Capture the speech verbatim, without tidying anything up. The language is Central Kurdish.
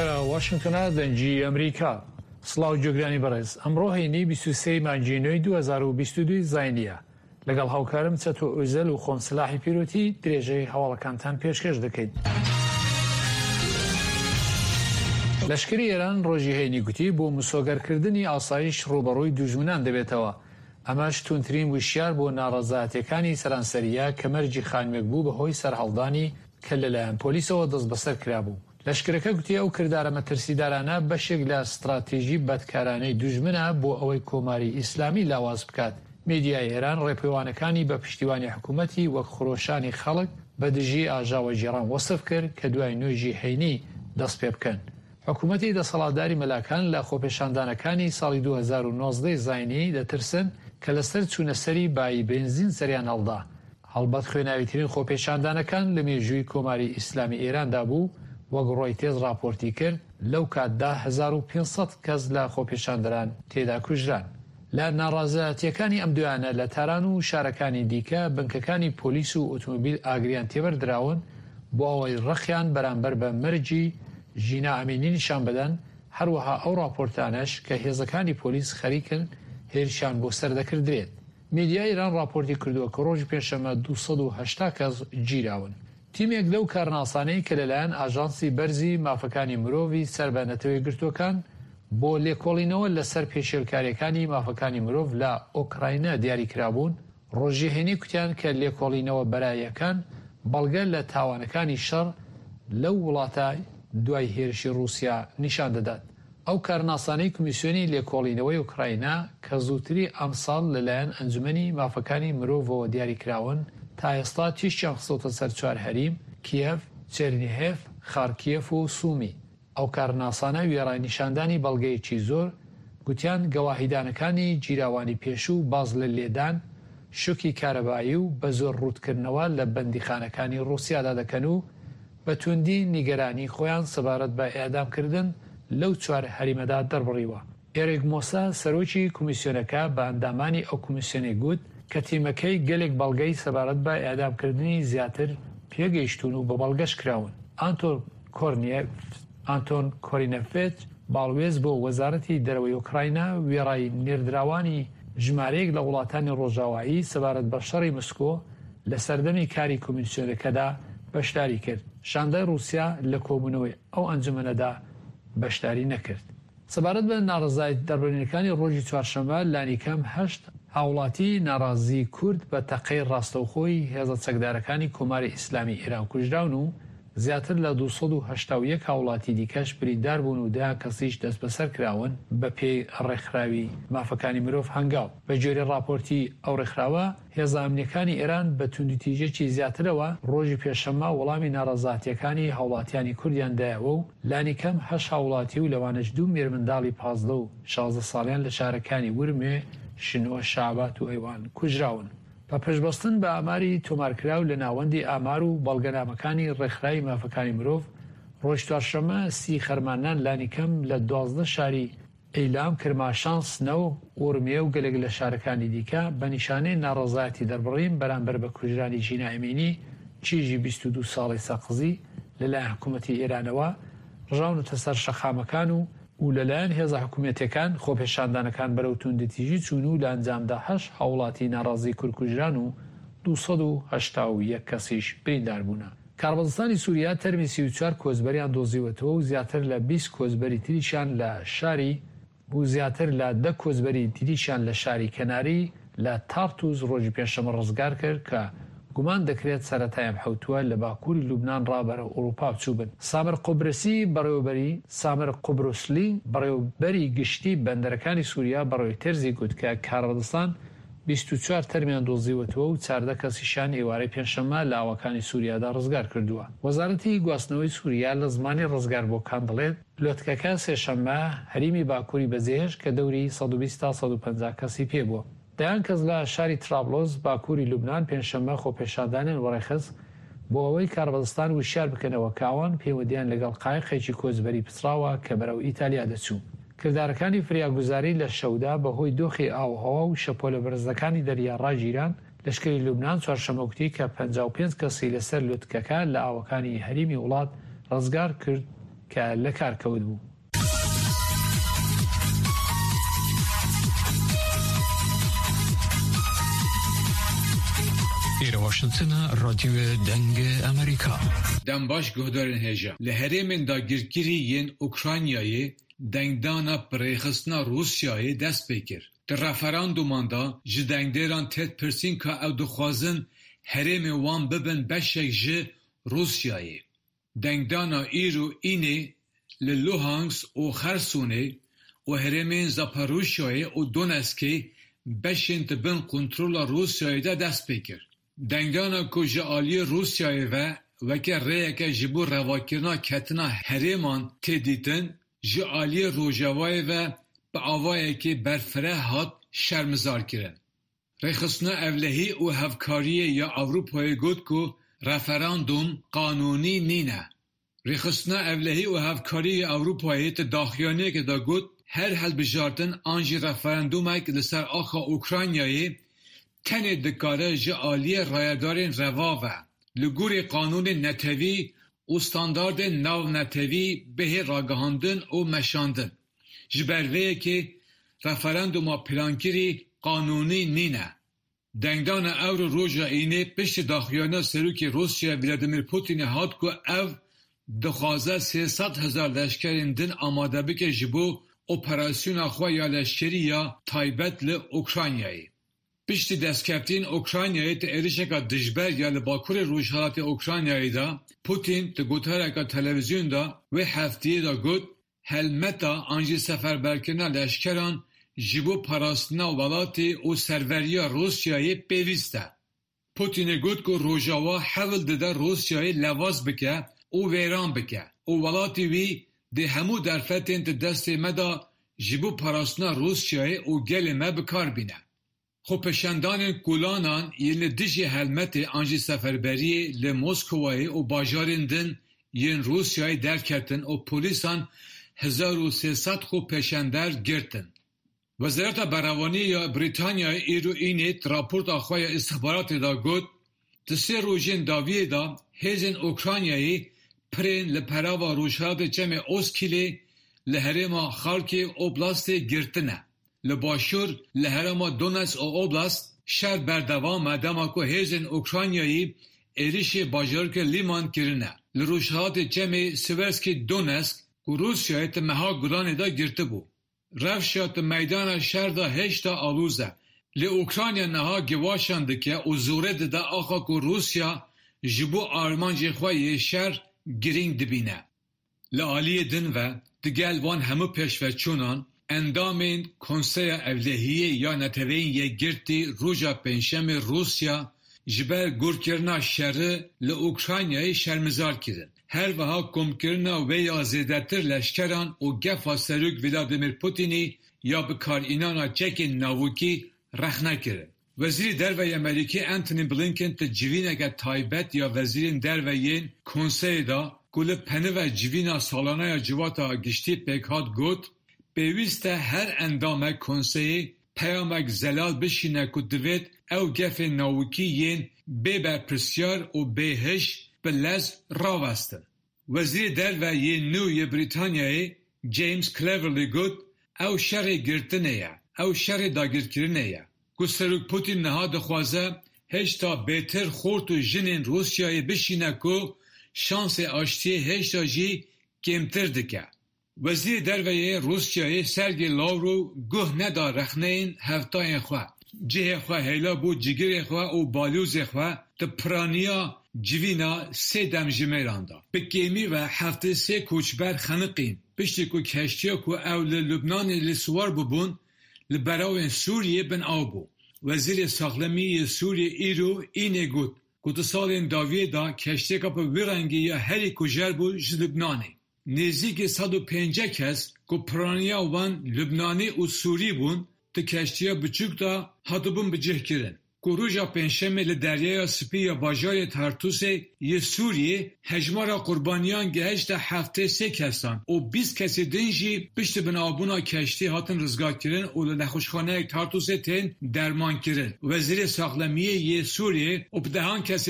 لێرە واشنگتنە دەنگی ئەمریکا. سڵاو جۆگرانی بەڕێز، ئەمڕۆ هەینی بیست و سێ مانگینۆی دوو هەزار و بیست و دوو زاینیە. لەگەڵ هاوکارم چەتۆ ئۆزەل و خۆم سلاحی پیرۆتی درێژەی هەواڵەکانتان پێشکەش دەکەین. لەشکری ئێران ڕۆژی هەینی گوتی بۆ مسۆگەرکردنی ئاسایش ڕوبەڕووی دوژمنان دەبێتەوە. ئەمەش تونترین وشیار بۆ ناڕەزایەتیەکانی سەرانسەریە کە مەرجی خانوێک بوو بەهۆی سەرهەڵدانی کە لەلایەن پۆلیسەوە دەست بەسەر کرابوو. لەشکرەکە گوتی ئەو کردارە مەترسیدارانە بەشێک لە استراتێژی بەدکارانەی دوژمنە بۆ ئەوەی کۆماری ئیسلامی لاواز بکات. میدیای ئێران ڕێپێوانەکانی بە پشتیوانی حکوومەتی وەک خۆشانی خەڵک بە دژی ئاژاوە جێران وەسف کرد کە دوای نوێژی هەینی دەست پێ بکەن. حکوومەتی دەسەڵاتداری مەلاکان لە خۆپێشاندانەکانی ساڵی دوو هەزار و نۆزدە زاینی دەترسن کە لەسەر چوونەسەری بای بێنزین سەریان هەڵدا. هەڵبەت خوێناویترین خۆپێشاندانەکان لە مێژووی کۆماری ئیسلامی ئێراندا بوو، وەک ڕۆی تێز راپۆرتی کرد لەو کاتدا هەزار و پێنج سەد کەس لە خۆپێشاندەران تێدا کوژران. لە ناڕازایەتیەکانی ئەم دویانە لە تاران و شارەکانی دیکە بنکەکانی پۆلیس و ئۆتۆمۆبیل ئاگریان تێبەردراون بۆ ئەوەی ڕەخیان بەرامبەر بە مەرجی ژینا ئەمینی نیشان بدەن. هەروەها ئەو راپۆرتانەش کە هێزەکانی پۆلیس خەریکن هێرشیان بۆ سەردەکردرێت. میدیای ئێران راپۆرتی کردووە کە ڕۆژی پێشەمە دوو سەد و هەشتا کەس گیراون. تیمێک لەو کارناسانەی کە لەلایەن ئاژانسی بەرزی مافەکانی مرۆڤی سەربانەتەوەی گرتوەکان بۆ لێکۆڵینەوە لەسەر پێشێلکاریەکانی مافەکانی مرۆڤ لە ئۆکراینە دیاریکرابوون، ڕۆژی هەینی کوتیان کە لێکۆڵینەوە بەرایەکان بەڵگە لە تاوانەکانی شەڕ لەو وڵاتە دوای هێرشی رووسیا نیشان دەدات. ئەو کارناسانەی کمیسیۆنی لێکۆڵینەوەی ئۆکراینە کە زووتری ئەمساڵ لەلایەن ئەنجومەنی مافەکانی مرۆڤەوە دیاریکراون تا ئێستا تیشتیان خستۆتە سەر چوار هەریم: کیەف، چێرنیهێف، خارکیەف و سومی. ئەو کارناسانە وێڕای نیشاندانی بەڵگەیەکی زۆر گوتیان گەواهیدانەکانی جیراوانی پێشوو باز لە لێدان، شوکی کارەبایی و بە زۆر ڕوودکردنەوە لە بەندیخانەکانی ڕووسیادا دەکەن و بە توندی نیگەرانی خۆیان سەبارەت بە ئێعدامکردن لەو چوار هەریمەدا دەربڕیوە. ئێرێک مۆسا سەرۆکی کمیسیۆنەکە بە ئەندامانی ئەو کمیسیۆنێ گوت کە تیمەکەی گەلێک بەڵگەی سەبارەت بە ئێعدامکردنی زیاتر پێگەیشتون و بە بەڵگەش کراون. ئانتۆن کۆرنیێف ئانتۆن کۆرینەفێت باڵوێز بۆ وەزارەتی دەرەوەی ئۆکراینە وێڕای نێردراوانی ژمارەیەک لە وڵاتانی ڕۆژاوایی سەبارەت بە شەڕی مسکۆ لە سەردەمی کاری کمیسیۆنەکەدا بەشداری کرد. شاندای رووسیا لە کۆبوونەوەی ئەو ئەنجومەنەدا بەشداری نەکرد. سەبارەت بە ناڕزایەت دەربڕینەکانی ڕۆژی چوارشەممە لانیکەم هەشت هاوڵاتی ناڕازی کورد بە تەقەی ڕاستەوخۆی هێزە چەکدارەکانی کۆماری ئیسلامی ئێران کوژراون و زیاتر لە دوو سەد و هەشتا و یەک هاوڵاتی دیکەش بریندار بوون و دا کەسیش دەست بەسەر کراون بە پێی ڕێکخراوی مافەکانی مرۆڤ هەنگاو. بە جۆری راپۆرتی ئەو ڕێکخراوە هێزە ئەمنیەکانی ئێران بە توندوتیژێکی زیاترەوە ڕۆژی پێشەممە وەڵامی ناڕەزایەتیەکانی هاوڵاتیانی کوردیان دایەوە و لانیکەم هەشت هاوڵاتی و لەوانش دوو مێرمنداڵی پازدە و شازدە ساڵیان لە شارەکانی ورمێ، شنووە، شعبات و ئەیوان کوژراون. بە پێشبەستن بە ئاماری تۆمارکراو لە ناوەندی ئامار و بەڵگەنامەکانی ڕێکخراوی مافەکانی مرۆڤ، ڕۆژ چوارشەممە سی خەرمانان لانیکەم لە دوازدە شاری ئەیلام، کرماشان، سنەو، ئورمیە و گەلێک لە شارەکانی دیکە بە نیشانەی ناڕەزایەتی دەربڕین بەرامبەر بە کوژرانی ژینا ئەمینی چیژی بیست و دوو ساڵی سەقزی لەلایەن حکوومەتی ئێرانەوە ڕژاونەتە سەر شەخامەکان و و لەلایەن هێزە حکوومەتیەکان خۆپێشاندانەکان بەرەو توندەتیژی چوون و لە ئەنجامدا هەشت هاوڵاتی ناڕازی کورکوژران و دوو سەد و هەشتا و یەک کەسیش بریندار بوونە. کاربەدستانی سووریا تەرمی سی و چوار کۆچبەریان دۆزیوەتەوە و زیاتر لە بیست کۆچبەری تریشان لە شاری و زیاتر لە دە کۆچبەری تریشان لە شاری کەناری لە تارتوز ڕۆژی پێشەمە ڕزگار کرد کە گومان دەکرێت سەرەتایان حوتووە لە باکووری لوبنان ڕابەرە ئەوروپا بچوو بن. سامر قوبرسی بەڕێوەبەری سامر قوبرسلی بەڕێوەبەری گشتی بەندەرەکانی سووریا بەڕێوەی تێرزی گوت کە کاربەدستان بیست و چوار تەرمیان دۆزیوەتەوە و چاردە کەسیشان ئێوارەی پێنجشەممە لە ئاوەکانی سووریادا ڕزگار کردووە. وەزارەتی گواستنەوەی سووریا لە زمانی ڕزگار بۆ کان دەڵێت لۆتکەکە سێشەممە هەریمی باکووری بەجێهێشت کە دەوری سەد و بیست تا سەد و پەنجا کەسی پێبووە. دەیان کەس لە شاری ترابلۆز باکووری لوبنان پێنجشەممە خۆپێشاندانیان وەڕێخست بۆ ئەوەی کاربەدستان وشیار بکەنەوە کاوان پەیوەندیان لەگەڵ قایقێکی کۆچبەری پچراوە کە بەرەو ئیتالیا دەچوو. کردارەکانی فریاگوزاری لە شەودا بەهۆی دۆخی ئاوهەوا و شەپۆلە بەرزەکانی دەریا ڕاگیران لەشکری لوبنان چوارشەممە گوتی کە پەنجا و پێنج کەسی لەسەر لوتکەکە لە ئاوەکانی هەریمی وڵات ڕزگار کرد کە لە کارکەوت بوو. ایره واشنطن رادیو دنگ امریکا دم باش گهدارن هجا لهرمن دا گرگیری ین اوکراینیایی دنگدانا پرخستنا روسیایی دست بکر. در رفراندومان دا جدنگداران تد پرسین که او دخوازن هرم وان ببن بشک جه روسیایی. دنگدانا ایرو اینه للوهانکس و خرسونه و هرمین زاپاروشیایی و دونسکی بشین تبن کنترول روسیایی دا دست بکر. دنگدانا کجا آلی روسیایی و وکه ریه که جبو رواکرنا کتنا هرمان تدیدن جی آلی روژاوای و به آوایی که برفره هات شرمزار کرن. ریخصنا اولهی و هفکاری یا اوروپای گود که رفراندوم قانونی نینه. ریخصنا اولهی و هفکاری یا اوروپای تداخیانه که دا گود هر حل بجاردن آنجی رفراندومه که لسر آخا اوکراینیایی تنه دکاره جه آلی رایدارین رواوه لگور قانون نتوی و ستاندارد ناو نتوی به راگهاندن و مشاندن جبروه که رفراندوما پلانکری قانونی نینه. دنگدان او رو روژا اینه پشت داخیانه سروک روسیا ولادیمیر پوتین هاد که او دخوازه سیصد هزار لشکرین دن آماده بکه جبو اپراسیون خواه یا لشکری یا تایبت ل اوکراینیایی. پشت دستکفتین اوکراینیایی تا ایرشکا دجبر یا لباکور روشحالات اوکراینیایی دا پوتین تا گوتارکا تلویزیون دا و هفتیه دا گوت هلمتا آنجی سفر برکرنا لشکران جبو پاراستنا ولاتی و سروریا روسیایی پیوسته. پوتین گوت که روژاوا حول داده روسیایی لواز بکه و ویران بکه و ولاتی وی ده همو درفتین تا دست مدا جبو پاراستنا روسیایی و گل ما بکار بینه. خو پشندان کولانان یل دیجی هلمت آنجی سفربری ل مسکوای و باجارندن ین روسیای درکتن و پلیسان هزار و سیصد خو پشندر گرتن. وزارت براوانی یا بریتانیا ایرو اینیت راپورت آخوای استخبارات دا گود تسی روژین داویه دا هیزن اوکراینیایی پرین لپراوا روشهات جمع اوسکیلی لحرما خالکی اوبلاست گرتنه. لباشور لحرما دونس او اوبلاست شهر بردوام مدام که هیزن اوکراینیایی ایریش باجارک لیمان کرنه. لروشهات جمع سیورسکی دونسک که روسیای تمها گران دا گرته بو. رفشات میدان شهر دا هشتا آلوزه. لی اوکراینیا نها گواشانده که او زورد دا آخا که روسیا جبو آرمانجی خواهی شهر گرینگ دبینه. لی آلی دن و دگل وان همو پیشورچونان اندامین کنسیا اولهیه یا نتوین یک گرتی روژا پنشم روسیا جبر گورکرنا شهر لی اوکراینیای شرمزار کردن. هر وها کمکرنا و یا زیدتر لشکران و گفا سروک ولادیمیر پوتینی یا بکار اینانا چک ناوکی رخنه کرد. وزیر دروی امریکی انتونی بلینکن تا جوینه تایبت یا وزیرین درویین کنسای دا گل پنه و جوینا سالانه یا جواتا گشتی پیکات گوت بیویسته هر اندامه کنسای پیامک زلال بشینه که دوید او گف ناوکی ین بی برپرسیار و بیهش بلز راوستن. وزیر دروی نوی بریتانیای جیمز کلیورلی گوت او شر گرتنه یا او شر داگرکرنه یا گستروک پوتین نها دخوازه هشتا بهتر خورد و جنین روسیای بشینه که شانس آشتی هشتا جی کمتر دکه. وزیر دروی روسیای سرگی لاورو گوه ندا رخنه این هفتای خواه. جه خواه هیلا بود جگر خواه و بالوز خواه تا پرانیا جوینا سه دم جمیراندا. بکیمی و هفته سه کوچبر خنقین. پشتی که کشتیا که اول لبنان لسوار ببون لبراوین سوریه بن آبو. وزیر ساخلمی سوریه ایرو اینه گود. که سال داویه دا کشتیا که پا ویرنگی یا هری کجر بود جز لبنانی. نزدیک صد و پنجاه کس که پرانیا وان لبنانی و سوری بون تا کشتیا بچوک دا حتی بون بجه کرن. که روژا پنجشنبه لدریای سپی یا باجار تارتوس یه سوریه هجمارا قربانیان گهشت هفته سه کسان و بیست کسی دنجی پشت بنابونا کشتی هاتن رزگار کرن و لنخوشخانه تارتوس تن درمان کرن. وزیر ساخلمیه یه سوریه و بدهان کسی